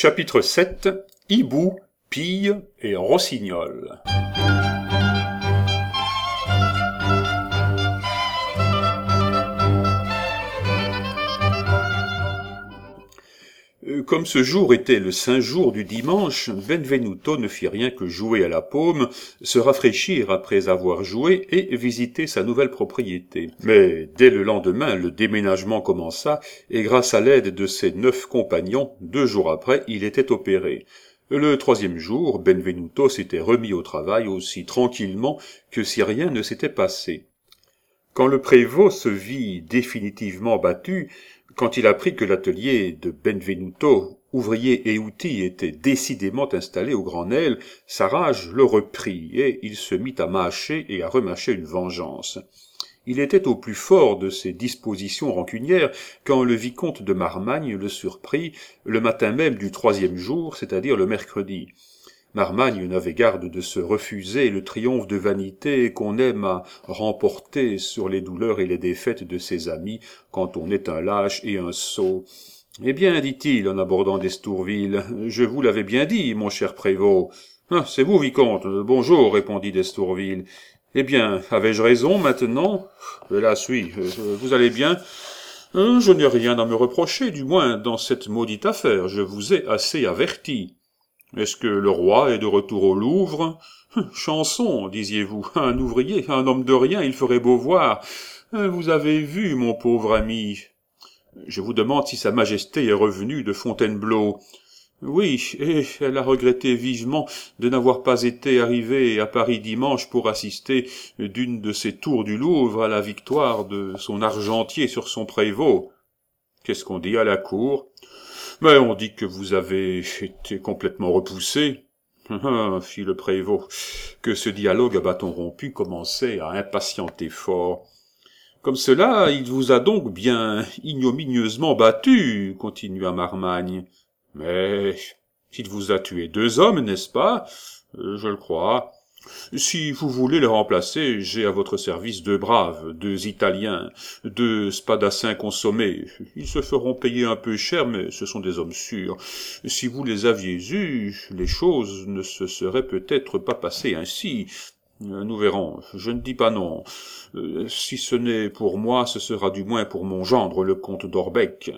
Chapitre 7. Hibou, Pille et Rossignol. Comme ce jour était le saint jour du dimanche, Benvenuto ne fit rien que jouer à la paume, se rafraîchir après avoir joué et visiter sa nouvelle propriété. Mais dès le lendemain, le déménagement commença, et grâce à l'aide de ses 9 compagnons, 2 jours après, il était opéré. Le 3e jour, Benvenuto s'était remis au travail aussi tranquillement que si rien ne s'était passé. Quand le prévôt se vit définitivement battu, quand il apprit que l'atelier de Benvenuto, ouvrier et outil, était décidément installé au Grand Nesle, sa rage le reprit, et il se mit à mâcher et à remâcher une vengeance. Il était au plus fort de ses dispositions rancunières quand le vicomte de Marmagne le surprit le matin même du 3e jour, c'est-à-dire le mercredi. Marmagne n'avait garde de se refuser le triomphe de vanité qu'on aime à remporter sur les douleurs et les défaites de ses amis quand on est un lâche et un sot. « Eh bien, dit-il en abordant d'Estourville, je vous l'avais bien dit, mon cher prévôt. »« Ah, c'est vous, vicomte. Bonjour, répondit d'Estourville. Eh bien, avais-je raison maintenant ? Hélas, oui, vous allez bien ? Je n'ai rien à me reprocher, du moins, dans cette maudite affaire. Je vous ai assez averti. Est-ce que le roi est de retour au Louvre ? Chanson, disiez-vous, un ouvrier, un homme de rien, il ferait beau voir. Vous avez vu, mon pauvre ami. Je vous demande si sa majesté est revenue de Fontainebleau. Oui, et elle a regretté vivement de n'avoir pas été arrivée à Paris dimanche pour assister d'une de ces tours du Louvre à la victoire de son argentier sur son prévôt. Qu'est-ce qu'on dit à la cour ? Mais on dit que vous avez été complètement repoussé. Fit le prévôt, que ce dialogue à bâton rompu commençait à impatienter fort. Comme cela, il vous a donc bien ignominieusement battu, continua Marmagne. Mais il vous a tué 2 hommes, n'est-ce pas ? Je le crois. Si vous voulez les remplacer, j'ai à votre service 2 braves, 2 Italiens, 2 spadassins consommés. Ils se feront payer un peu cher, mais ce sont des hommes sûrs. Si vous les aviez eus, les choses ne se seraient peut-être pas passées ainsi. Nous verrons. Je ne dis pas non. Si ce n'est pour moi, ce sera du moins pour mon gendre, le comte d'Orbec.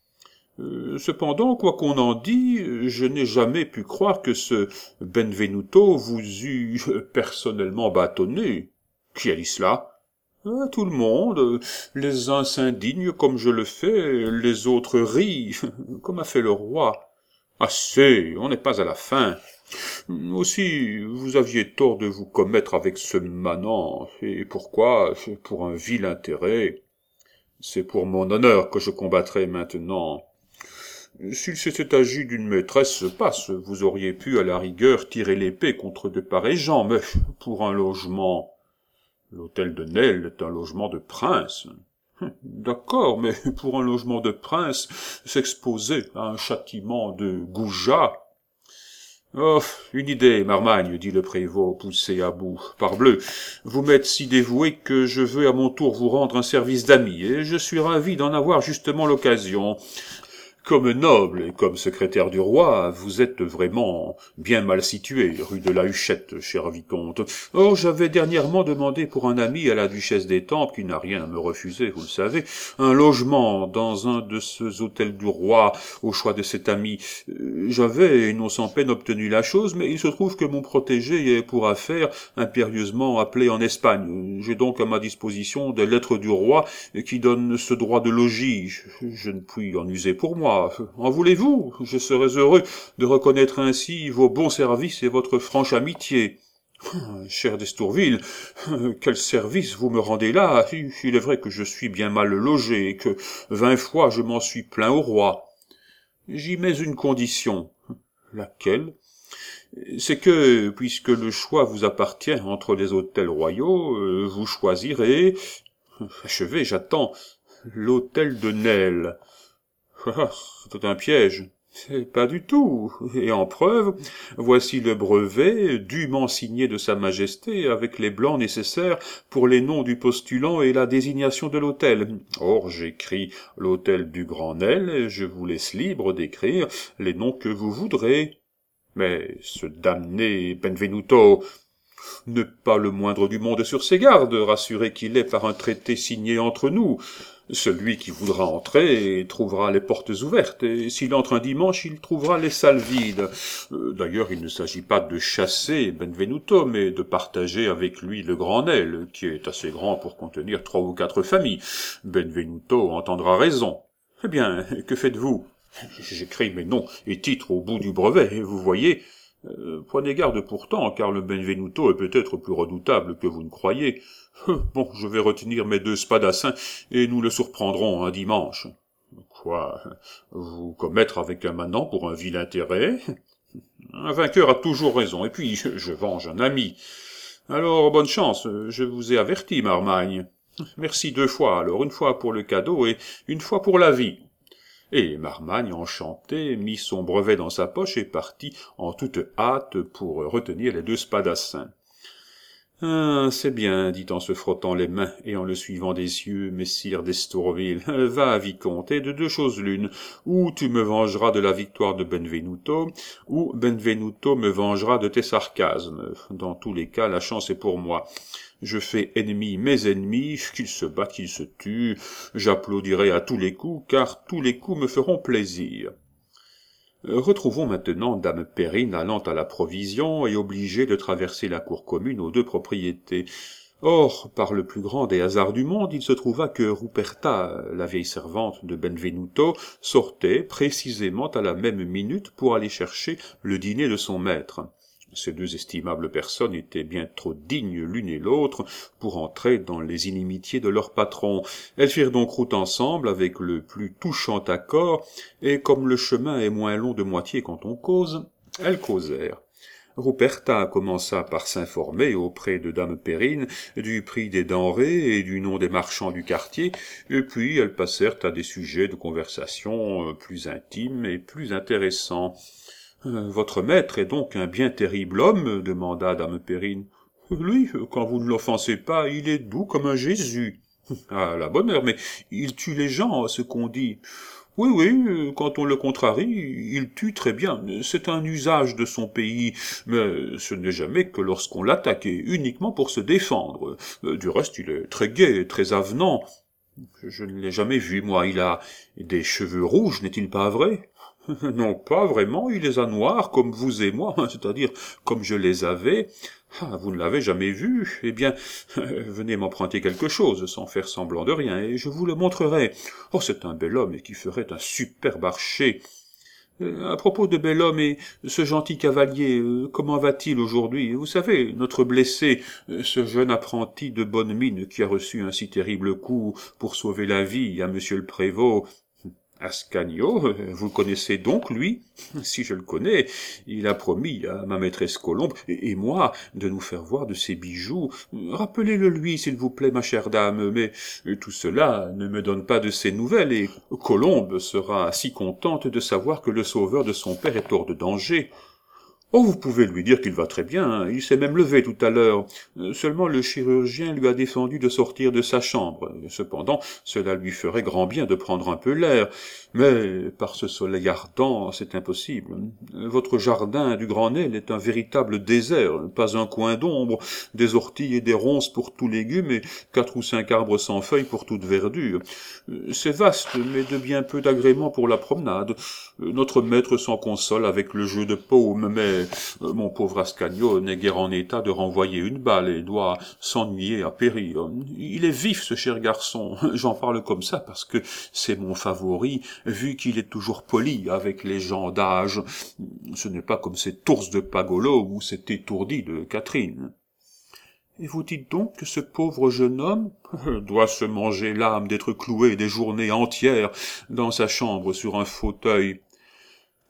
Cependant, quoi qu'on en dise, je n'ai jamais pu croire que ce Benvenuto vous eût personnellement bâtonné. Qui a dit cela ? Tout le monde. Les uns s'indignent comme je le fais, les autres rient, comme a fait le roi. Assez, on n'est pas à la fin. Aussi, vous aviez tort de vous commettre avec ce manant. Et pourquoi ? Pour un vil intérêt. C'est pour mon honneur que je combattrai maintenant. S'il s'était agi d'une maîtresse passe, vous auriez pu à la rigueur tirer l'épée contre de pareils gens, mais pour un logement... L'hôtel de Nesle est un logement de prince. D'accord, mais pour un logement de prince, s'exposer à un châtiment de goujat... Oh, une idée, Marmagne, dit le prévôt, poussé à bout. Parbleu, vous m'êtes si dévoué que je veux à mon tour vous rendre un service d'ami, et je suis ravi d'en avoir justement l'occasion. Comme noble et comme secrétaire du roi, vous êtes vraiment bien mal situé, rue de la Huchette, cher vicomte. Or, j'avais dernièrement demandé pour un ami à la duchesse d'Étampes, qui n'a rien à me refuser, vous le savez, un logement dans un de ces hôtels du roi, au choix de cet ami. J'avais, non sans peine, obtenu la chose, mais il se trouve que mon protégé est pour affaire impérieusement appelé en Espagne. J'ai donc à ma disposition des lettres du roi qui donnent ce droit de logis. Je ne puis en user pour moi. En voulez-vous ? Je serais heureux de reconnaître ainsi vos bons services et votre franche amitié. Cher d'Estourville, quel service vous me rendez là ? Il est vrai que je suis bien mal logé et que 20 fois je m'en suis plaint au roi. J'y mets une condition. Laquelle ? C'est que, puisque le choix vous appartient entre les hôtels royaux, vous choisirez... Achevez, j'attends. L'hôtel de Nesle. C'est un piège. Pas du tout. Et en preuve, voici le brevet dûment signé de Sa Majesté avec les blancs nécessaires pour les noms du postulant et la désignation de l'hôtel. Or, j'écris l'hôtel du Grand Nel et je vous laisse libre d'écrire les noms que vous voudrez. Mais ce damné Benvenuto n'est pas le moindre du monde sur ses gardes, rassuré qu'il est par un traité signé entre nous. Celui qui voudra entrer trouvera les portes ouvertes, et s'il entre un dimanche, il trouvera les salles vides. D'ailleurs, il ne s'agit pas de chasser Benvenuto, mais de partager avec lui le Grand Nel, qui est assez grand pour contenir 3 ou 4 familles. Benvenuto entendra raison. Eh bien, que faites-vous? J'écris mes noms et titres au bout du brevet, vous voyez. Prenez garde pourtant, car le Benvenuto est peut-être plus redoutable que vous ne croyez. Bon, je vais retenir mes 2 spadassins, et nous le surprendrons un dimanche. Quoi? Vous commettre avec un manant pour un vil intérêt? Un vainqueur a toujours raison, et puis je venge un ami. Alors, bonne chance, je vous ai averti, Marmagne. Merci 2 fois, alors, une fois pour le cadeau et une fois pour la vie. Et Marmagne, enchanté, mit son brevet dans sa poche et partit en toute hâte pour retenir les 2 spadassins. « Ah, c'est bien, dit en se frottant les mains et en le suivant des yeux, messire d'Estourville. Va, vicomte, et de 2 choses l'une, ou tu me vengeras de la victoire de Benvenuto, ou Benvenuto me vengera de tes sarcasmes. Dans tous les cas, la chance est pour moi. Je fais ennemi mes ennemis, qu'ils se battent, qu'ils se tuent, j'applaudirai à tous les coups, car tous les coups me feront plaisir. » Retrouvons maintenant dame Perrine allant à la provision et obligée de traverser la cour commune aux 2 propriétés. Or, par le plus grand des hasards du monde, il se trouva que Ruperta, la vieille servante de Benvenuto, sortait précisément à la même minute pour aller chercher le dîner de son maître. Ces 2 estimables personnes étaient bien trop dignes l'une et l'autre pour entrer dans les inimitiés de leur patron. Elles firent donc route ensemble avec le plus touchant accord, et comme le chemin est moins long de moitié quand on cause, elles causèrent. Ruperta commença par s'informer auprès de dame Perrine du prix des denrées et du nom des marchands du quartier, et puis elles passèrent à des sujets de conversation plus intimes et plus intéressants. « Votre maître est donc un bien terrible homme ?» demanda dame Perrine. « Lui, quand vous ne l'offensez pas, il est doux comme un Jésus. »« À la bonne heure, mais il tue les gens, ce qu'on dit. »« Oui, quand on le contrarie, il tue très bien. C'est un usage de son pays, mais ce n'est jamais que lorsqu'on l'attaque, et uniquement pour se défendre. Du reste, il est très gai, très avenant. Je ne l'ai jamais vu, moi. Il a des cheveux rouges, n'est-il pas vrai ? » « Non, pas vraiment, il les a noirs, comme vous et moi, c'est-à-dire comme je les avais. Ah, vous ne l'avez jamais vu? Eh bien, venez m'emprunter quelque chose, sans faire semblant de rien, et je vous le montrerai. Oh, c'est un bel homme, et qui ferait un superbe archer. À propos de bel homme et ce gentil cavalier, comment va-t-il aujourd'hui? Vous savez, notre blessé, ce jeune apprenti de bonne mine qui a reçu un si terrible coup pour sauver la vie à monsieur le prévôt. Ascanio, vous le connaissez donc, lui? Si je le connais, il a promis à ma maîtresse Colombe et moi de nous faire voir de ses bijoux. Rappelez-le lui, s'il vous plaît, ma chère dame, mais tout cela ne me donne pas de ses nouvelles, et Colombe sera si contente de savoir que le sauveur de son père est hors de danger. Oh, vous pouvez lui dire qu'il va très bien, il s'est même levé tout à l'heure. Seulement le chirurgien lui a défendu de sortir de sa chambre. Cependant, cela lui ferait grand bien de prendre un peu l'air. Mais par ce soleil ardent, c'est impossible. Votre jardin du Grand Nel est un véritable désert, pas un coin d'ombre, des orties et des ronces pour tout légume et 4 ou 5 arbres sans feuilles pour toute verdure. C'est vaste, mais de bien peu d'agrément pour la promenade. Notre maître s'en console avec le jeu de paume, mais mon pauvre Ascanio n'est guère en état de renvoyer une balle et doit s'ennuyer à périr. Il est vif, ce cher garçon. J'en parle comme ça parce que c'est mon favori, vu qu'il est toujours poli avec les gens d'âge. Ce n'est pas comme cet ours de Pagolo ou cet étourdi de Catherine. Et vous dites donc que ce pauvre jeune homme doit se manger l'âme d'être cloué des journées entières dans sa chambre sur un fauteuil.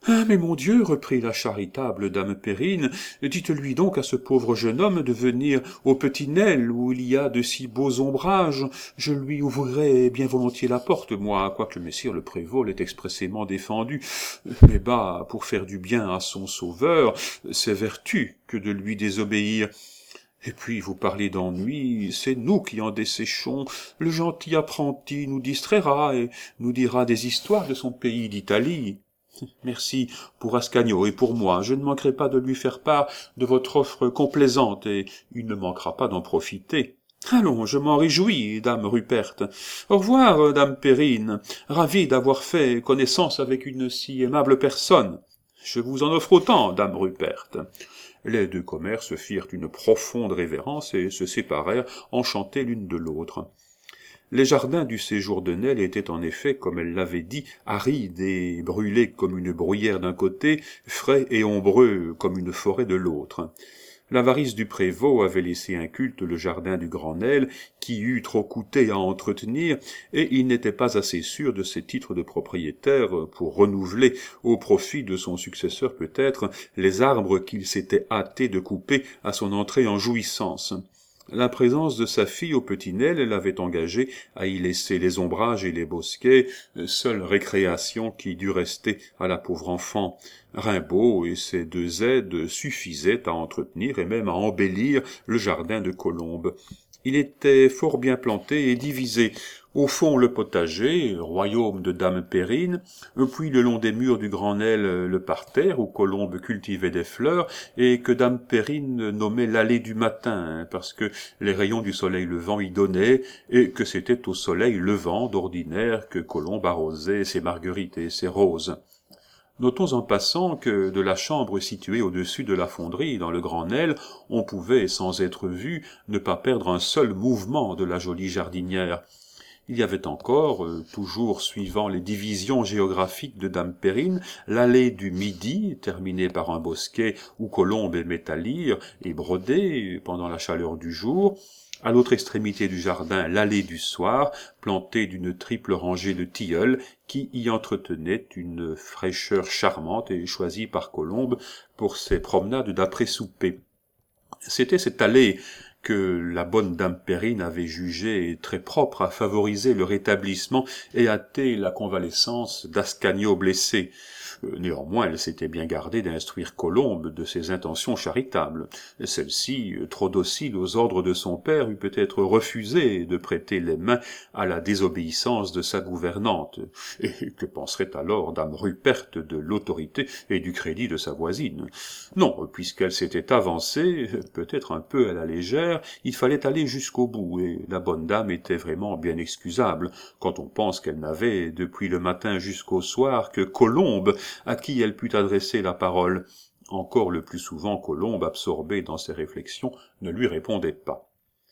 Ah, mais mon Dieu, reprit la charitable dame Perrine, dites-lui donc à ce pauvre jeune homme de venir au Petit-Nesle, où il y a de si beaux ombrages. Je lui ouvrirai bien volontiers la porte, moi, quoique messire le prévôt l'ait expressément défendu. Mais bah, pour faire du bien à son sauveur, c'est vertu que de lui désobéir. Et puis, vous parlez d'ennui, c'est nous qui en desséchons. Le gentil apprenti nous distraira et nous dira des histoires de son pays d'Italie. Merci pour Ascanio et pour moi. Je ne manquerai pas de lui faire part de votre offre complaisante et il ne manquera pas d'en profiter. Allons, je m'en réjouis, dame Rupert. Au revoir, dame Perrine. Ravi d'avoir fait connaissance avec une si aimable personne. Je vous en offre autant, dame Rupert. Les deux commères se firent une profonde révérence et se séparèrent, enchantées l'une de l'autre. Les jardins du séjour de Nesle étaient en effet, comme elle l'avait dit, arides et brûlés comme une bruyère d'un côté, frais et ombreux comme une forêt de l'autre. L'avarice du prévôt avait laissé inculte le jardin du Grand Nesle, qui eût trop coûté à entretenir, et il n'était pas assez sûr de ses titres de propriétaire pour renouveler, au profit de son successeur peut-être, les arbres qu'il s'était hâté de couper à son entrée en jouissance. La présence de sa fille au Petit-Nesle l'avait engagé à y laisser les ombrages et les bosquets, seule récréation qui dût rester à la pauvre enfant. Rimbaud et ses deux aides suffisaient à entretenir et même à embellir le jardin de Colombe. Il était fort bien planté et divisé. Au fond, le potager, royaume de dame Perrine, puis le long des murs du Grand Nesle le parterre, où Colombe cultivait des fleurs, et que dame Perrine nommait l'allée du matin, parce que les rayons du soleil levant y donnaient, et que c'était au soleil levant, d'ordinaire, que Colombe arrosait ses marguerites et ses roses. Notons en passant que de la chambre située au-dessus de la fonderie, dans le Grand Nesle, on pouvait, sans être vu, ne pas perdre un seul mouvement de la jolie jardinière. Il y avait encore, toujours suivant les divisions géographiques de dame Perrine, l'allée du Midi, terminée par un bosquet où Colombe aimait à lire et broder pendant la chaleur du jour. À l'autre extrémité du jardin, l'allée du Soir, plantée d'une triple rangée de tilleuls qui y entretenaient une fraîcheur charmante et choisie par Colombe pour ses promenades d'après-souper. C'était cette allée que la bonne dame Perrine avait jugée très propre à favoriser le rétablissement et hâter la convalescence d'Ascanio blessé. Néanmoins, elle s'était bien gardée d'instruire Colombe de ses intentions charitables. Celle-ci, trop docile aux ordres de son père, eût peut-être refusé de prêter les mains à la désobéissance de sa gouvernante. Et que penserait alors dame Ruperte de l'autorité et du crédit de sa voisine? Non, puisqu'elle s'était avancée, peut-être un peu à la légère, il fallait aller jusqu'au bout, et la bonne dame était vraiment bien excusable, quand on pense qu'elle n'avait, depuis le matin jusqu'au soir, que Colombe, à qui elle put adresser la parole. Encore le plus souvent Colombe, absorbé dans ses réflexions, ne lui répondait pas.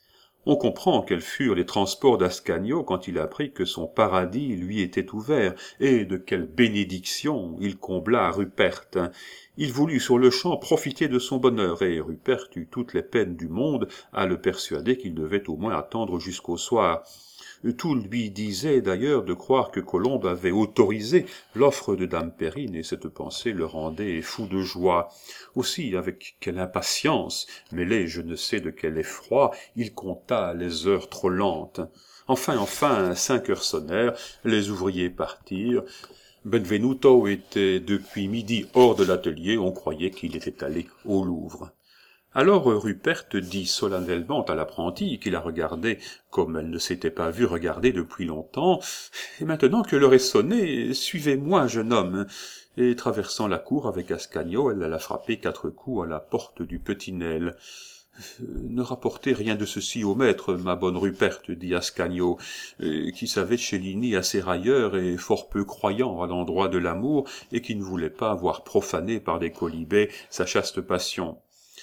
On comprend quels furent les transports d'Ascanio quand il apprit que son paradis lui était ouvert, et de quelle bénédiction il combla Rupert. Il voulut sur-le-champ profiter de son bonheur, et Rupert eut toutes les peines du monde à le persuader qu'il devait au moins attendre jusqu'au soir. Tout lui disait d'ailleurs de croire que Colombe avait autorisé l'offre de dame Perrine, et cette pensée le rendait fou de joie. Aussi, avec quelle impatience, mêlée je ne sais de quel effroi, il compta les heures trop lentes. Enfin, 5 heures sonnèrent, les ouvriers partirent. Benvenuto était depuis midi hors de l'atelier, on croyait qu'il était allé au Louvre. Alors Rupert dit solennellement à l'apprenti, qui la regardait comme elle ne s'était pas vue regarder depuis longtemps, « Et maintenant que l'heure est sonnée, suivez-moi, jeune homme !» Et traversant la cour avec Ascanio, elle alla frapper 4 coups à la porte du Petit-Nesle. « Ne rapportez rien de ceci au maître, ma bonne Rupert, » dit Ascanio, qui savait Cellini assez railleur et fort peu croyant à l'endroit de l'amour, et qui ne voulait pas voir profaner par des quolibets sa chaste passion.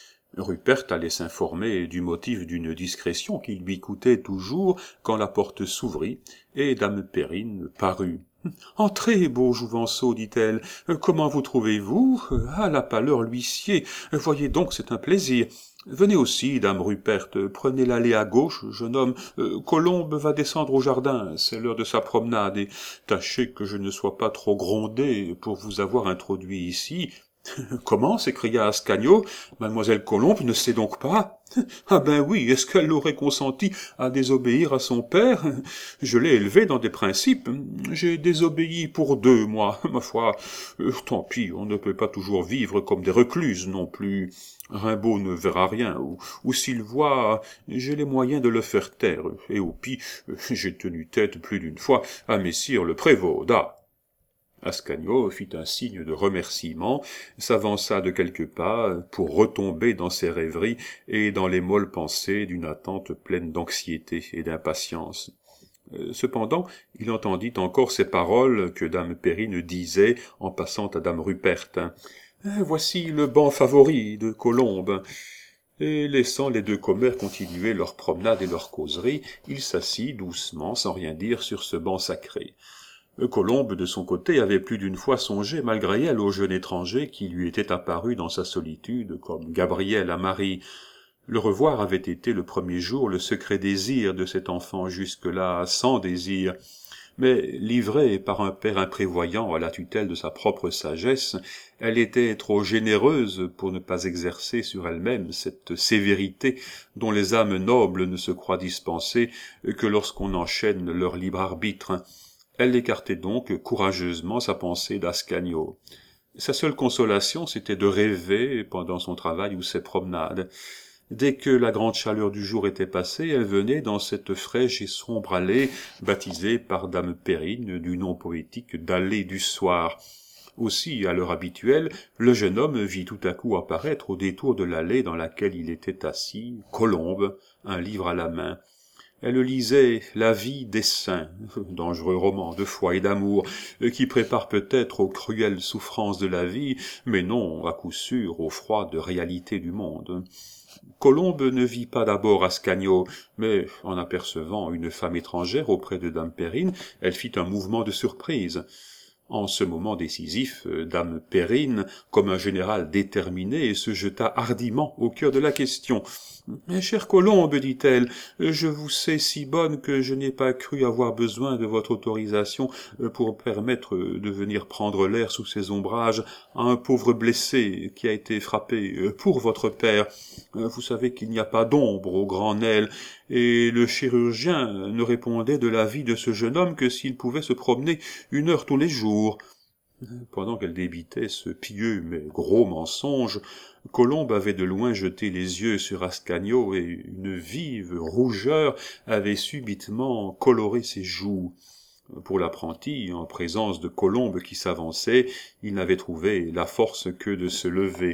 Rupert allait s'informer du motif d'une discrétion qui lui coûtait toujours quand la porte s'ouvrit, et dame Perrine parut. « Entrez, beau Jouvenceau, dit-elle, comment vous trouvez-vous? Ah, la pâleur l'huissier, voyez donc, c'est un plaisir. Venez aussi, dame Rupert, prenez l'allée à gauche, jeune homme. Colombe va descendre au jardin, c'est l'heure de sa promenade, et tâchez que je ne sois pas trop grondé pour vous avoir introduit ici. Comment? S'écria Ascanio. Mademoiselle Colombe ne sait donc pas? Ah ben oui, est-ce qu'elle aurait consenti à désobéir à son père? Je l'ai élevée dans des principes. J'ai désobéi pour deux, moi, ma foi. Tant pis, on ne peut pas toujours vivre comme des recluses non plus. Rimbaud ne verra rien, ou s'il voit, j'ai les moyens de le faire taire, et au pis, j'ai tenu tête plus d'une fois à messire le prévôt. Ascanio fit un signe de remerciement, s'avança de quelques pas pour retomber dans ses rêveries et dans les molles pensées d'une attente pleine d'anxiété et d'impatience. Cependant, il entendit encore ces paroles que dame Perrine disait en passant à dame Rupert. « Voici le banc favori de Colombe. » Et laissant les deux commères continuer leur promenade et leur causerie, il s'assit doucement, sans rien dire, sur ce banc sacré. Colombe, de son côté, avait plus d'une fois songé, malgré elle, au jeune étranger qui lui était apparu dans sa solitude comme Gabriel à Marie. Le revoir avait été le premier jour le secret désir de cet enfant jusque-là sans désir. Mais livrée par un père imprévoyant à la tutelle de sa propre sagesse, elle était trop généreuse pour ne pas exercer sur elle-même cette sévérité dont les âmes nobles ne se croient dispensées que lorsqu'on enchaîne leur libre arbitre. Elle écartait donc courageusement sa pensée d'Ascanio. Sa seule consolation, c'était de rêver pendant son travail ou ses promenades. Dès que la grande chaleur du jour était passée, elle venait dans cette fraîche et sombre allée, baptisée par dame Perrine du nom poétique d'allée du soir. Aussi, à l'heure habituelle, le jeune homme vit tout à coup apparaître au détour de l'allée dans laquelle il était assis, Colombe, un livre à la main. Elle lisait La vie des saints, dangereux roman de foi et d'amour, qui prépare peut-être aux cruelles souffrances de la vie, mais non, à coup sûr, aux froides réalités du monde. Colombe ne vit pas d'abord Ascanio, mais en apercevant une femme étrangère auprès de dame Perrine, elle fit un mouvement de surprise. En ce moment décisif, dame Perrine, comme un général déterminé, se jeta hardiment au cœur de la question. « Mais chère Colombe, dit-elle, je vous sais si bonne que je n'ai pas cru avoir besoin de votre autorisation pour permettre de venir prendre l'air sous ces ombrages à un pauvre blessé qui a été frappé pour votre père. Vous savez qu'il n'y a pas d'ombre au Grand Nesle, et le chirurgien ne répondait de la vie de ce jeune homme que s'il pouvait se promener 1 heure tous les jours. » Pendant qu'elle débitait ce pieux mais gros mensonge, Colombe avait de loin jeté les yeux sur Ascanio et une vive rougeur avait subitement coloré ses joues. Pour l'apprenti, en présence de Colombe qui s'avançait, il n'avait trouvé la force que de se lever.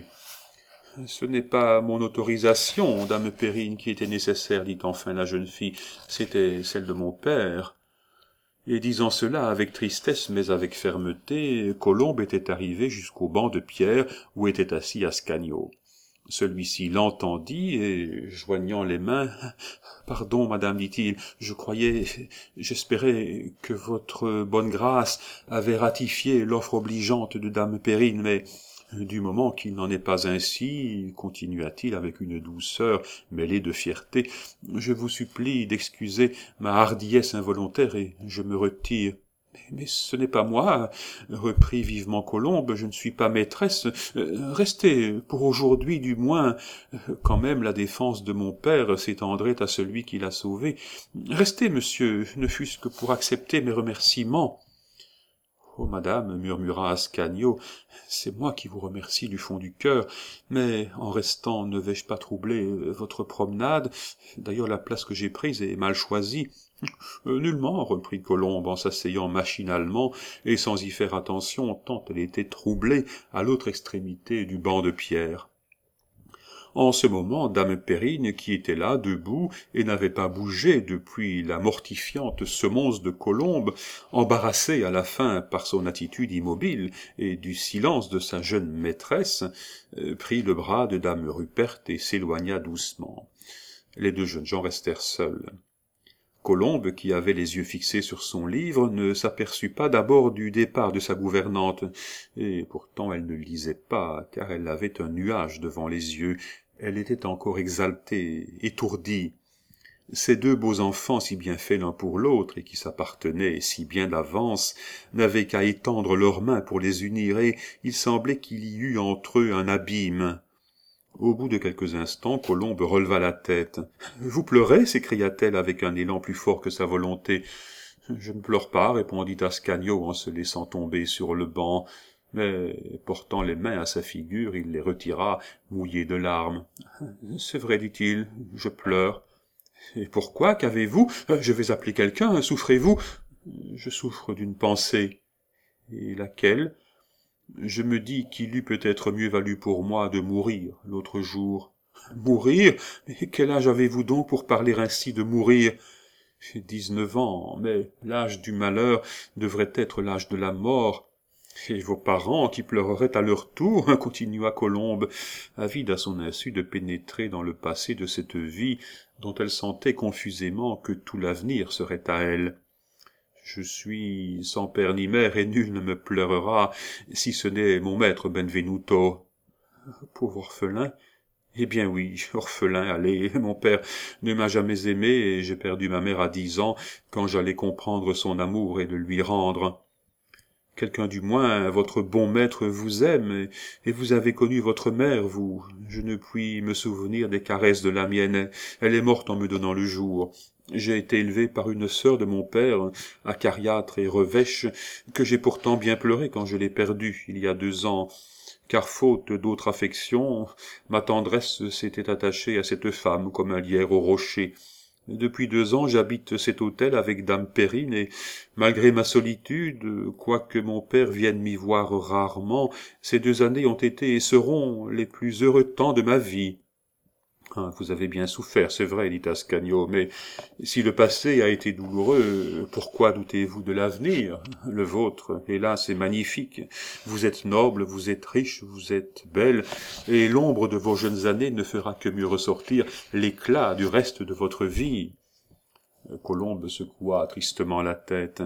« Ce n'est pas mon autorisation, dame Perrine, qui était nécessaire, dit enfin la jeune fille, c'était celle de mon père. » Et disant cela avec tristesse mais avec fermeté, Colombe était arrivé jusqu'au banc de pierre où était assis Ascanio. Celui-ci l'entendit et, joignant les mains, « Pardon, madame, dit-il, j'espérais que votre bonne grâce avait ratifié l'offre obligeante de dame Perrine, mais... » Du moment qu'il n'en est pas ainsi, continua-t-il avec une douceur mêlée de fierté, je vous supplie d'excuser ma hardiesse involontaire et je me retire. Mais ce n'est pas moi, reprit vivement Colombe, je ne suis pas maîtresse. Restez, pour aujourd'hui du moins, quand même la défense de mon père s'étendrait à celui qui l'a sauvé. Restez, monsieur, ne fût-ce que pour accepter mes remerciements. « Oh, madame, murmura Ascanio, c'est moi qui vous remercie du fond du cœur, mais en restant ne vais-je pas troubler votre promenade? D'ailleurs, la place que j'ai prise est mal choisie. » Nullement, reprit Colombe en s'asseyant machinalement et sans y faire attention tant elle était troublée à l'autre extrémité du banc de pierre. En ce moment, dame Perrine, qui était là, debout, et n'avait pas bougé depuis la mortifiante semonce de Colombe, embarrassée à la fin par son attitude immobile et du silence de sa jeune maîtresse, prit le bras de dame Rupert et s'éloigna doucement. Les deux jeunes gens restèrent seuls. Colombe, qui avait les yeux fixés sur son livre, ne s'aperçut pas d'abord du départ de sa gouvernante, et pourtant elle ne lisait pas, car elle avait un nuage devant les yeux, Elle était encore exaltée, étourdie. Ces deux beaux enfants, si bien faits l'un pour l'autre, et qui s'appartenaient si bien d'avance, n'avaient qu'à étendre leurs mains pour les unir, et il semblait qu'il y eût entre eux un abîme. Au bout de quelques instants, Colombe releva la tête. « Vous pleurez » s'écria-t-elle avec un élan plus fort que sa volonté. « Je ne pleure pas » répondit Ascanio en se laissant tomber sur le banc. Mais, portant les mains à sa figure, il les retira, mouillé de larmes. « C'est vrai, dit-il, je pleure. »« Et pourquoi? Qu'avez-vous? Je vais appeler quelqu'un. Souffrez-vous? »« Je souffre d'une pensée. »« Et laquelle? » ?»« Je me dis qu'il eût peut-être mieux valu pour moi de mourir l'autre jour. »« Mourir? Mais quel âge avez-vous donc pour parler ainsi de mourir? » J'ai 19 ans, mais l'âge du malheur devrait être l'âge de la mort. Et vos parents qui pleureraient à leur tour, continua Colombe, avide à son insu de pénétrer dans le passé de cette vie dont elle sentait confusément que tout l'avenir serait à elle. Je suis sans père ni mère et nul ne me pleurera, si ce n'est mon maître Benvenuto. Pauvre orphelin. Eh bien oui, orphelin, allez, mon père ne m'a jamais aimé et j'ai perdu ma mère à 10 ans quand j'allais comprendre son amour et le lui rendre. Quelqu'un du moins, votre bon maître vous aime, et vous avez connu votre mère, vous. Je ne puis me souvenir des caresses de la mienne, elle est morte en me donnant le jour. J'ai été élevé par une sœur de mon père, acariâtre et revêche, que j'ai pourtant bien pleuré quand je l'ai perdue, il y a 2 ans, car faute d'autre affection, ma tendresse s'était attachée à cette femme comme un lierre au rocher. Depuis 2 ans, j'habite cet hôtel avec dame Perrine, et malgré ma solitude, quoique mon père vienne m'y voir rarement, ces 2 années ont été et seront les plus heureux temps de ma vie. Ah, vous avez bien souffert, c'est vrai, dit Ascanio, mais si le passé a été douloureux, pourquoi doutez-vous de l'avenir? Le vôtre, hélas, est magnifique. Vous êtes noble, vous êtes riche, vous êtes belle, et l'ombre de vos jeunes années ne fera que mieux ressortir l'éclat du reste de votre vie. Colombe secoua tristement la tête.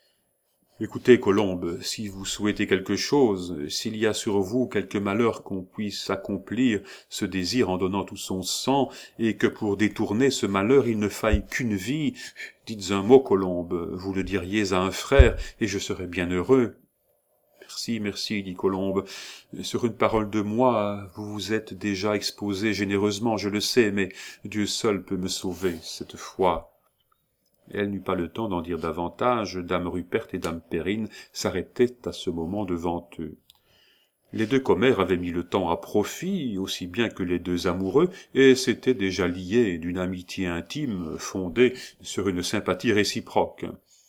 Écoutez, Colombe, si vous souhaitez quelque chose, s'il y a sur vous quelque malheur qu'on puisse accomplir ce désir en donnant tout son sang, et que pour détourner ce malheur il ne faille qu'une vie, dites un mot, Colombe, vous le diriez à un frère, et je serais bien heureux. Merci, merci, dit Colombe. Sur une parole de moi, vous vous êtes déjà exposé généreusement, je le sais, mais Dieu seul peut me sauver cette fois. Elle n'eut pas le temps d'en dire davantage, dame Rupert et dame Perrine s'arrêtaient à ce moment devant eux. Les 2 commères avaient mis le temps à profit, aussi bien que les 2 amoureux, et s'étaient déjà liés d'une amitié intime, fondée sur une sympathie réciproque.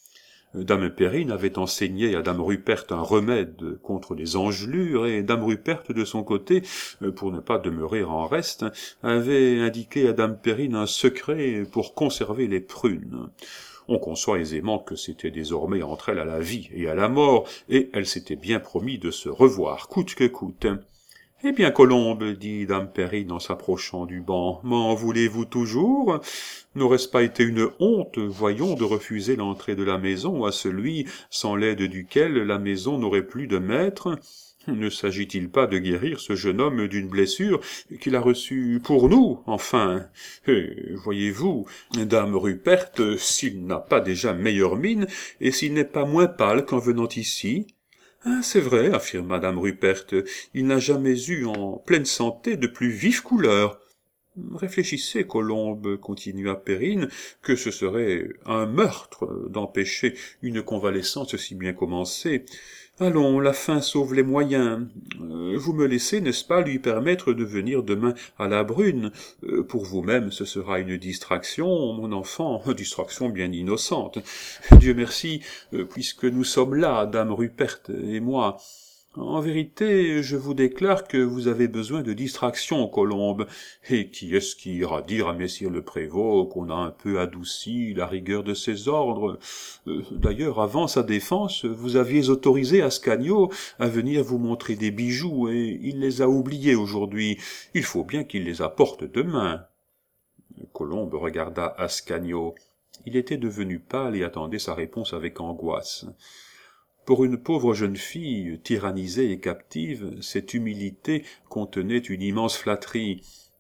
Dame Perrine avait enseigné à dame Rupert un remède contre les engelures, et dame Rupert, de son côté, pour ne pas demeurer en reste, avait indiqué à dame Perrine un secret pour conserver les prunes. On conçoit aisément que c'était désormais entre elles à la vie et à la mort, et elles s'étaient bien promis de se revoir, coûte que coûte. « Eh bien, Colombe, dit dame Perrine en s'approchant du banc, m'en voulez-vous toujours? N'aurait-ce pas été une honte, voyons, de refuser l'entrée de la maison à celui sans l'aide duquel la maison n'aurait plus de maître? Ne s'agit-il pas de guérir ce jeune homme d'une blessure qu'il a reçue pour nous, enfin? Et voyez-vous, dame Rupert, s'il n'a pas déjà meilleure mine, et s'il n'est pas moins pâle qu'en venant ici? » « Ah, c'est vrai, affirma madame Rupert, il n'a jamais eu en pleine santé de plus vive couleur. »« Réfléchissez, Colombe, continua Perrine, que ce serait un meurtre d'empêcher une convalescence si bien commencée. Allons, la fin sauve les moyens. Vous me laissez, n'est-ce pas, lui permettre de venir demain à la Brune. Pour vous-même, ce sera une distraction, mon enfant, distraction bien innocente. Dieu merci, puisque nous sommes là, dame Rupert et moi. En vérité, je vous déclare que vous avez besoin de distraction, Colombe. Et qui est-ce qui ira dire à messire le prévôt qu'on a un peu adouci la rigueur de ses ordres? D'ailleurs, avant sa défense, vous aviez autorisé Ascanio à venir vous montrer des bijoux, et il les a oubliés aujourd'hui. Il faut bien qu'il les apporte demain. Colombe regarda Ascanio. Il était devenu pâle et attendait sa réponse avec angoisse. Pour une pauvre jeune fille, tyrannisée et captive, cette humilité contenait une immense flatterie.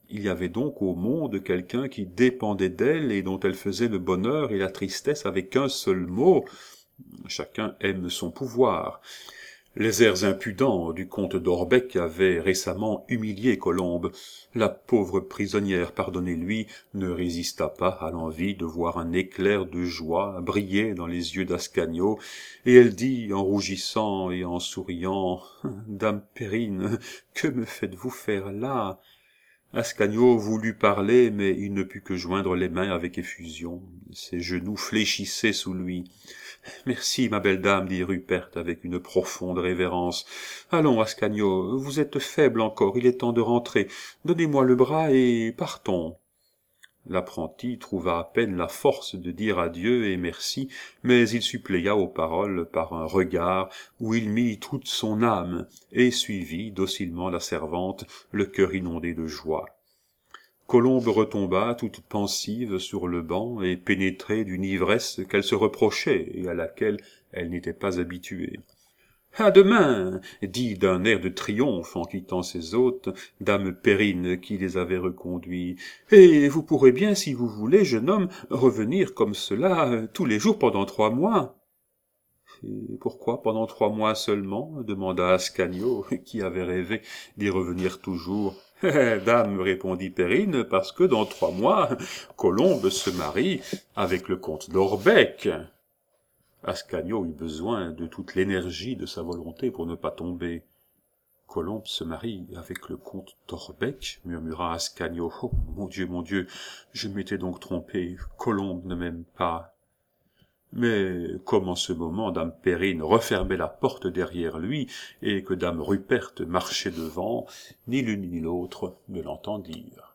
Il y avait donc au monde quelqu'un qui dépendait d'elle et dont elle faisait le bonheur et la tristesse avec un seul mot. Chacun aime son pouvoir. Les airs impudents du comte d'Orbec avaient récemment humilié Colombe. La pauvre prisonnière, pardonnez-lui, ne résista pas à l'envie de voir un éclair de joie briller dans les yeux d'Ascanio, et elle dit, en rougissant et en souriant, « Dame Perrine, que me faites-vous faire là ?» Ascanio voulut parler, mais il ne put que joindre les mains avec effusion. Ses genoux fléchissaient sous lui. « Merci, ma belle dame, dit Rupert avec une profonde révérence. « Allons, Ascanio, vous êtes faible encore, il est temps de rentrer. Donnez-moi le bras et partons. » L'apprenti trouva à peine la force de dire adieu et merci, mais il suppléa aux paroles par un regard où il mit toute son âme et suivit docilement la servante, le cœur inondé de joie. Colombe retomba toute pensive sur le banc et pénétrée d'une ivresse qu'elle se reprochait et à laquelle elle n'était pas habituée. « À demain !» dit d'un air de triomphe en quittant ses hôtes, dame Perrine qui les avait reconduits. « Et vous pourrez bien, si vous voulez, jeune homme, revenir comme cela tous les jours pendant 3 mois. » « Et pourquoi pendant 3 mois seulement ?» demanda Ascanio, qui avait rêvé d'y revenir toujours. « Dame, répondit Perrine, parce que dans 3 mois, Colombe se marie avec le comte d'Orbec. » Ascanio eut besoin de toute l'énergie de sa volonté pour ne pas tomber. « Colombe se marie avec le comte d'Orbec » murmura Ascanio. « Oh, mon Dieu, je m'étais donc trompé, Colombe ne m'aime pas. » Mais comme en ce moment dame Perrine refermait la porte derrière lui et que dame Ruperte marchait devant, ni l'une ni l'autre ne l'entendirent.